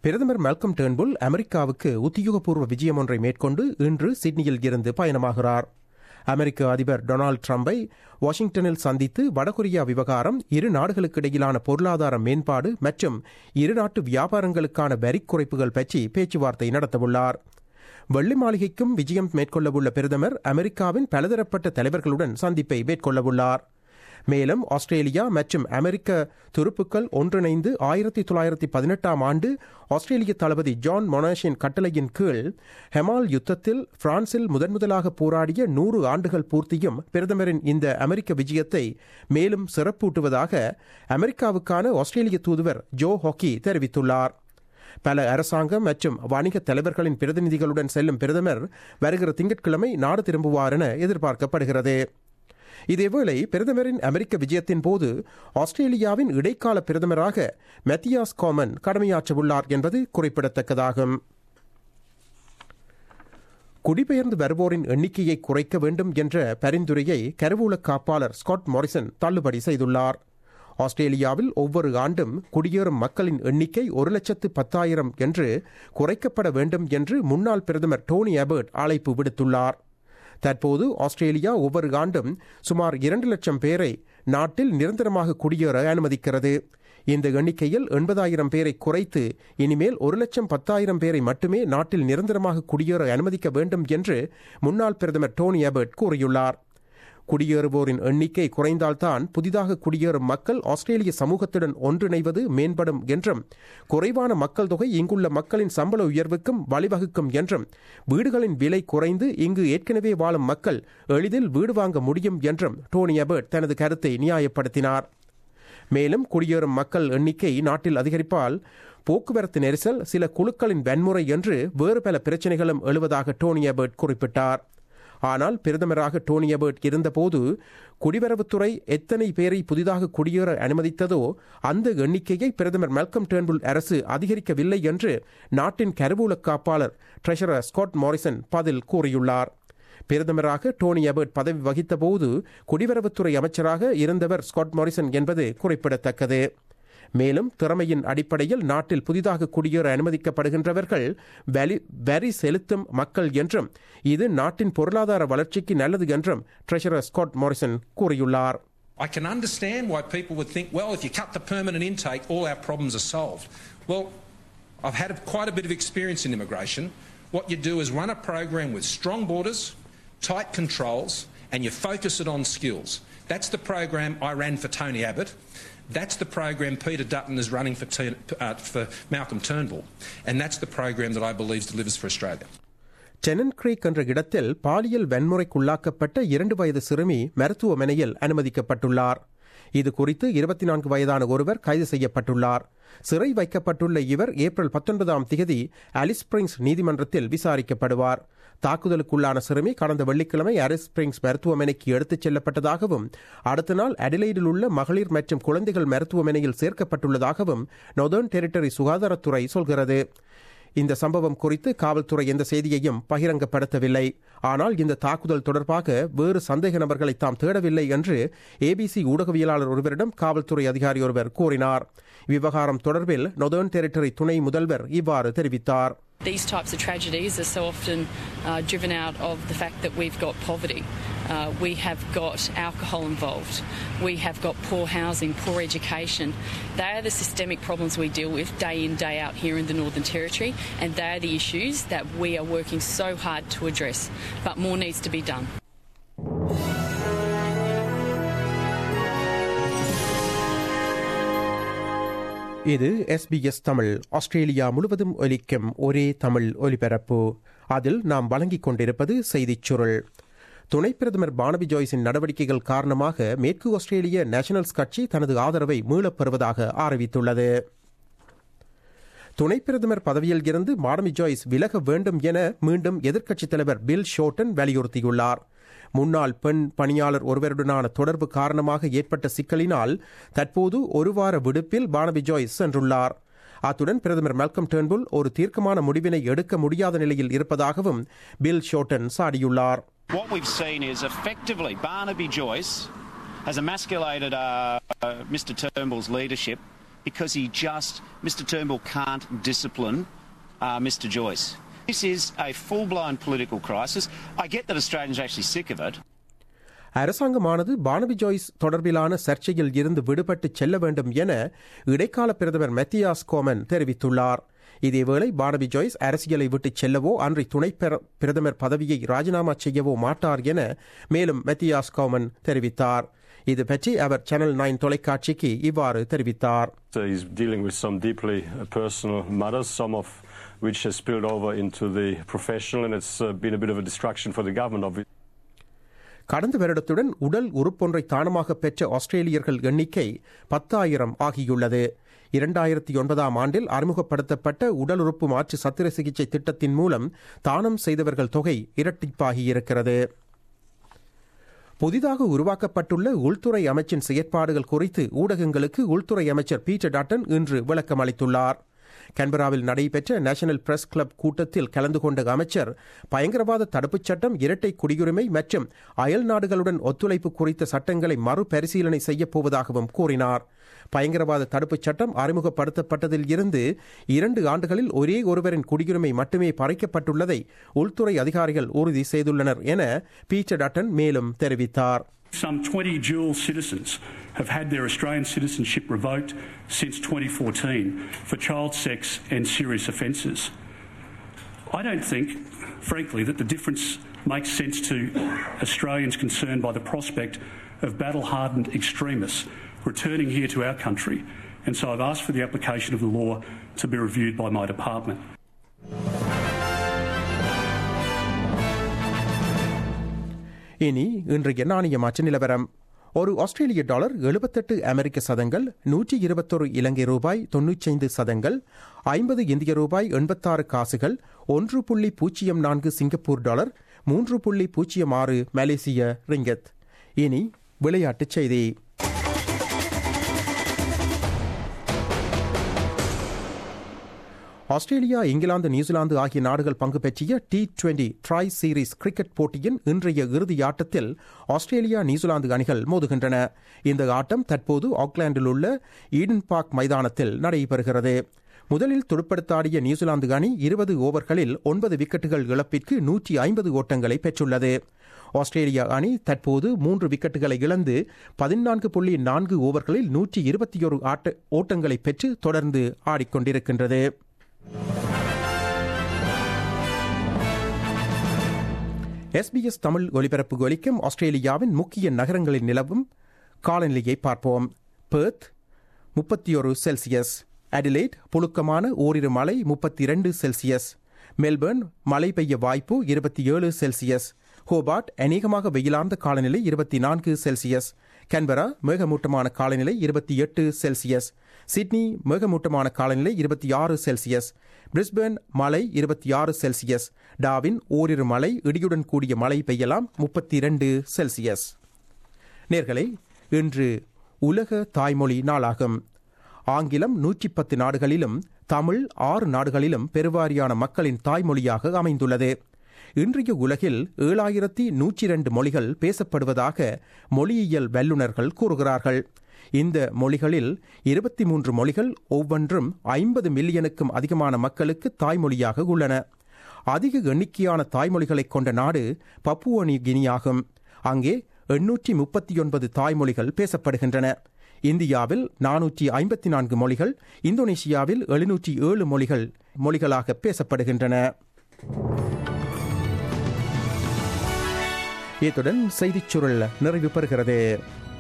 பிரதமர் Malcolm Turnbull அமெரிக்காவுக்கு உத்தியோகபூர்வ விஜயம் ஒன்றை மேற்கொண்டு இன்று சிட்னியில் இருந்து பயணமாகிறார். அமெரிக்க அதிபர் டொனால்டு டிரம்பை வாஷிங்டனில் சந்தித்து வடகொரியா விவகாரம், இரு நாடுகளுக்கு இடையிலான பொருளாதார மேம்பாடு மற்றும் இரு நாட்டு வியாபாரங்களுக்கான வரி குறைப்புகள் பற்றி பேச்சுவார்த்தை நடத்தவுள்ளார். வெள்ளை மாளிகைக்கும் விஜயம் மேற்கொள்ளவுள்ள பிரதமர் அமெரிக்காவின் பலதரப்பட்ட தலைவர்களுடன் சந்திப்பை மேற்கொள்ளவுள்ளார். மேலும் ஆஸ்திரேலியா மற்றும் அமெரிக்க துருப்புக்கள் ஒன்றிணைந்து 1918 ஆண்டு ஆஸ்திரேலிய தளபதி ஜான் மொனாஷின் கட்டளையின் கீழ் ஹெமால் யுத்தத்தில் பிரான்சில் முதன்முதலாக போராடிய 100 ஆண்டுகள் பூர்த்தியும் பிரதமரின் இந்த அமெரிக்க விஜயத்தை மேலும் சிறப்பூட்டுவதாக அமெரிக்காவுக்கான ஆஸ்திரேலிய தூதுவர் ஜோ ஹாக்கி தெரிவித்துள்ளார். பல அரசாங்கம் மற்றும் வணிக தலைவர்களின் பிரதிநிதிகளுடன் செல்லும் பிரதமர் வருகிற திங்கட்கிழமை நாடு திரும்புவார் என எதிர்பார்க்கப்படுகிறது. இதேவேளை பிரதமரின் அமெரிக்க விஜயத்தின் போது ஆஸ்திரேலியாவின் இடைக்கால பிரதமராக மெத்தியாஸ் காமன் கடமையாற்றவுள்ளார் என்பது குறிப்பிடத்தக்கதாகும். குடிபெயர்ந்து வருவோரின் எண்ணிக்கையை குறைக்க வேண்டும் என்ற பரிந்துரையை கருவூல காப்பாளர் ஸ்காட் மாரிசன் தள்ளுபடி செய்துள்ளார். ஆஸ்திரேலியாவில் ஒவ்வொரு ஆண்டும் குடியேறும் மக்களின் எண்ணிக்கை 110,000 என்று குறைக்கப்பட வேண்டும் என்று முன்னாள் பிரதமர் டோனி அபர்ட் அழைப்பு விடுத்துள்ளார். தற்போது ஆஸ்திரேலியா ஒவ்வொரு ஆண்டும் சுமார் 2 லட்சம் பேரை நாட்டில் நிரந்தரமாக குடியேற அனுமதிக்கிறது. இந்த எண்ணிக்கையில் 80,000 பேரை குறைத்து இனிமேல் 1,10,000 பேரை மட்டுமே நாட்டில் நிரந்தரமாக குடியேற அனுமதிக்க வேண்டும் என்று முன்னாள் பிரதமர் டோனி அபர்ட் கூறியுள்ளார். குடியேறுவோரின் எண்ணிக்கை குறைந்தால்தான் புதிதாக குடியேறும் மக்கள் ஆஸ்திரேலிய சமூகத்துடன் ஒன்றிணைவது மேம்படும் என்றும், குறைவான மக்கள் தொகை இங்குள்ள மக்களின் சம்பள உயர்வுக்கும் வழிவகுக்கும் என்றும், வீடுகளின் விலை குறைந்து இங்கு ஏற்கனவே வாழும் மக்கள் எளிதில் வீடு வாங்க முடியும் என்றும் டோனி அபர்ட் தனது கருத்தை நியாயப்படுத்தினார். மேலும் குடியேறும் மக்கள் எண்ணிக்கை நாட்டில் அதிகரிப்பால் போக்குவரத்து நெரிசல், சில குழுக்களின் வன்முறை என்று வேறு பல பிரச்சினைகளும் எழுவதாக டோனி அபர்ட் குறிப்பிட்டார். ஆனால் பிரதமராக டோனி அபர்ட் இருந்தபோது குடிவரவுத்துறை எத்தனை பேரை புதிதாக குடியேற அனுமதித்ததோ அந்த எண்ணிக்கையை பிரதமர் மால்கம் டேர்ன்புல் அரசு அதிகரிக்கவில்லை என்று நாட்டின் கருவூல காப்பாளர் ட்ரெஷரர் ஸ்காட் மாரிசன் பதில் கூறியுள்ளார். பிரதமராக டோனி அபர்ட் பதவி வகித்தபோது குடிவரவுத்துறை அமைச்சராக இருந்தவர் ஸ்காட் மாரிசன் என்பது குறிப்பிடத்தக்கது. மேலும் திறமையின் அடிப்படையில் நாட்டில் புதிதாக குடியேற அனுமதிக்கப்படுகின்றவர்கள் வரி செலுத்தும் மக்கள் என்றும், இது நாட்டின் பொருளாதார வளர்ச்சிக்கு நல்லது என்றும் ட்ரெஷரர் ஸ்காட் மாரிசன் கூறியுள்ளார். I can understand why people would think, well, if you cut the permanent intake, all our problems are solved. Well, I've had quite a bit of experience in immigration. What you do is run a program with strong borders, tight controls, and you focus it on skills. That's the program I ran for Tony Abbott. That's the program Peter Dutton is running for Malcolm Turnbull. And that's the program that I believe delivers for Australia. Tennant Creek என்ற இடத்தில் பாலியல் வன்முறைக்குள்ளாக்கப்பட்ட 2 வயது சிறுமி மருத்துவமனையில் அனுமதிக்கப்பட்டுள்ளார். இது குறித்து 24 வயதான ஒருவர் கைது செய்யப்பட்டுள்ளார். சிறை வைக்கப்பட்டுள்ள இவர் ஏப்ரல் 19ஆம் தேதி அலிஸ் ஸ்பிரிங்ஸ் நீதிமன்றத்தில் விசாரிக்கப்படுவார். தாக்குதலுக்குள்ளான சிறுமி கடந்த வெள்ளிக்கிழமை அலிஸ் ஸ்பிரிங்ஸ் மருத்துவமனைக்கு எடுத்துச் செல்லப்பட்டதாகவும், அடுத்த நாள் அடிலைடில் உள்ள மகளிர் மற்றும் குழந்தைகள் மருத்துவமனையில் சேர்க்கப்பட்டுள்ளதாகவும் நார்தர்ன் டெரிட்டரி சுகாதாரத்துறை சொல்கிறது. இந்த சம்பவம் குறித்து காவல்துறை எந்த செய்தியையும் பகிரங்கப்படுத்தவில்லை. ஆனால் இந்த தாக்குதல் தொடர்பாக வேறு சந்தேக நபர்களை தாம் தேடவில்லை என்று ஏபிசி ஊடகவியலாளர் ஒருவரிடம் காவல்துறை அதிகாரி ஒருவர் கூறினார். விவகாரம் தொடர்பில் நார்தர்ன் டெரிட்டரி துணை முதல்வர் இவ்வாறு தெரிவித்தார். These types of tragedies are so often driven out of the fact that we've got poverty. We have got alcohol involved. We have got poor housing, poor education. They are the systemic problems we deal with day in, day out here in the Northern Territory, and they are the issues that we are working so hard to address. But more needs to be done. இது SBS தமிழ், Australia முழுவதும் ஒலிக்கும் ஒரே தமிழ் ஒலிபரப்பு. அதில் நாம் வழங்கிக் கொண்டிருப்பது செய்திச் சுருள். துணை பிரதமர் பானபி ஜாய்ஸின் நடவடிக்கைகள் காரணமாக மேற்கு ஆஸ்திரேலிய நேஷனல்ஸ் கட்சி தனது ஆதரவை மீளப் பெறுவதாக அறிவித்துள்ளது. துணை பிரதமர் பதவியில் இருந்து பானபி ஜாய்ஸ் விலக வேண்டும் என மீண்டும் எதிர்க்கட்சித் தலைவர் பில் ஷோர்டன் வலியுறுத்தியுள்ளார். முன்னாள் பெண் பணியாளர் ஒருவருடனான தொடர்பு காரணமாக ஏற்பட்ட சிக்கலினால் தற்போது ஒரு வார விடுப்பில் பானபி ஜாய்ஸ் சென்றுள்ளார். அத்துடன் பிரதமர் மால்கம் டேர்ன்புல் ஒரு தீர்க்கமான முடிவினை எடுக்க முடியாத நிலையில் இருப்பதாகவும் பில் ஷோர்டன் சாடியுள்ளார். What we've seen is effectively Barnaby Joyce has emasculated Mr Turnbull's leadership because Mr Turnbull can't discipline Mr Joyce. This is a full-blown political crisis. I get that Australians are actually sick of it. அரசாங்கமானது Barnaby Joyce தொடர்பிலான சர்ச்சையில் இருந்து விடுபட்டு செல்ல வேண்டும் என இடைக்கால பிரதமர் மெத்தியாஸ் கோமன் தெரிவித்துள்ளார். இதேவேளை பானபி ஜோய்ஸ் அரசியலை விட்டு செல்லவோ அன்றி துணை பிரதமர் பதவியை ராஜினாமா செய்யவோ மாட்டார் என மேலும் மெத்தியாஸ் கோமன் தெரிவித்தார். இது பற்றி அவர் சேனல் 9 தொலைக்காட்சிக்கு இவ்வாறு தெரிவித்தார். He's dealing with some deeply personal matters, some of which has spilled over into the professional, and it's been a bit of a distraction for the government of it. கடந்த வருடத்துடன் உடல் உறுப்பொன்றை தானமாக பெற்ற ஆஸ்திரேலியர்கள் எண்ணிக்கை 10,000 ஆகியுள்ளது. 2009 ஆண்டில் அறிமுகப்படுத்தப்பட்ட உடல் உறுப்பு மாற்று சத்திர சிகிச்சை திட்டத்தின் மூலம் தானம் செய்தவர்கள் தொகை இரட்டிப்பாகியிருக்கிறது. புதிதாக உருவாக்கப்பட்டுள்ள உள்துறை அமைச்சின் செயற்பாடுகள் குறித்து ஊடகங்களுக்கு உள்துறை அமைச்சர் பீட்டர் டாட்டன் இன்று விளக்கம் அளித்துள்ளார். கேன்பராவில் நடைபெற்ற நேஷனல் பிரஸ் கிளப் கூட்டத்தில் கலந்து கொண்ட அமைச்சர் பயங்கரவாத தடுப்புச் சட்டம், இரட்டை குடியுரிமை மற்றும் அயல் நாடுகளுடன் ஒத்துழைப்பு குறித்த சட்டங்களை மறுபரிசீலனை செய்யப்போவதாகவும் கூறினார். பயங்கரவாத தடுப்புச் சட்டம் அறிமுகப்படுத்தப்பட்டதில் இருந்து 2 ஆண்டுகளில் ஒரே ஒருவரின் குடியுரிமை மட்டுமே பறிக்கப்பட்டுள்ளதை உள்துறை அதிகாரிகள் உறுதி செய்துள்ளனர் என பீட்டர் டாட்டன் மேலும் தெரிவித்தார். Some 20 dual citizens have had their Australian citizenship revoked since 2014 for child sex and serious offences. I don't think, frankly, that the difference makes sense to Australians concerned by the prospect of battle-hardened extremists returning here to our country, and so I've asked for the application of the law to be reviewed by my department. இனி இன்றைய நாணய மாற்று நிலவரம். ஒரு ஆஸ்திரேலிய dollar 78 அமெரிக்க சதங்கள், 121 இலங்கை ரூபாய் 95 சதங்கள், 50 இந்திய ரூபாய் 86 காசுகள், 1.04 சிங்கப்பூர் டாலர், 3.06 மலேசிய ரிங்கத். இனி விளையாட்டுச் செய்தி. ஆஸ்திரேலியா, இங்கிலாந்து, நியூசிலாந்து ஆகிய நாடுகள் பங்கு பெற்றிய T20 ட்ரை சீரீஸ் கிரிக்கெட் போட்டியின் இன்றைய இறுதி ஆட்டத்தில் ஆஸ்திரேலியா, நியூசிலாந்து அணிகள் மோதுகின்றன. இந்த ஆட்டம் தற்போது ஆக்லாந்தில் உள்ள ஈடன் பார்க் மைதானத்தில் நடைபெறுகிறது. முதலில் துடுப்படுத்தாடிய நியூசிலாந்து அணி 20 ஓவர்களில் 9 விக்கெட்டுகள் இழப்பிற்கு 150 ஓட்டங்களை பெற்றுள்ளது. ஆஸ்திரேலியா அணி தற்போது 3 விக்கெட்டுகளை இழந்து 14.4 ஓவர்களில் 121 ஓட்டங்களை பெற்று தொடர்ந்து ஆடிக்கொண்டிருக்கின்றது. SBS தமிழ் ஒலிபரப்பு ஒலிக்கும் ஆஸ்திரேலியாவின் முக்கிய நகரங்களில் நிலவும் காலநிலையை பார்ப்போம். பெர்த் 31 செல்சியஸ், அடிலைட் புழுக்கமான ஓரிரு மழை 32 செல்சியஸ், மெல்பர்ன் மழை பெய்ய வாய்ப்பு 27 செல்சியஸ், ஹோபார்ட் அநேகமாக வெயிலார்ந்த காலநிலை 24 செல்சியஸ், கேன்பரா மேகமூட்டமான காலநிலை 28 செல்சியஸ், சிட்னி மேகமூட்டமான காலநிலை 26 செல்சியஸ், பிரிஸ்பேர்ன் மழை 26 செல்சியஸ், டார்வின் ஓரிரு மழை இடியுடன் கூடிய மழை பெய்யலாம் 32 செல்சியஸ். நேர்களே, இன்று உலக தாய்மொழி நாளாகும். ஆங்கிலம் 110 நாடுகளிலும் தமிழ் 6 நாடுகளிலும் பெருவாரியான மக்களின் தாய்மொழியாக அமைந்துள்ளது. இன்றைய உலகில் 7102 மொழிகள் பேசப்படுவதாக மொழியியல் வல்லுநர்கள் கூறுகிறார்கள். இந்த மொழிகளில் 23 மொழிகள் ஒவ்வொன்றும் 50 மில்லியனுக்கும் அதிகமான மக்களுக்கு தாய்மொழியாக உள்ளன. அதிக எண்ணிக்கையான தாய்மொழிகளை கொண்ட நாடு பப்புவா நியூ கினியாகும். அங்கே 839 தாய்மொழிகள் பேசப்படுகின்றன. இந்தியாவில் 454 மொழிகள், இந்தோனேஷியாவில் 707 மொழிகளாக பேசப்படுகின்றன. இத்துடன் செய்திச் சுருள் நிறைவு பெறுகிறது.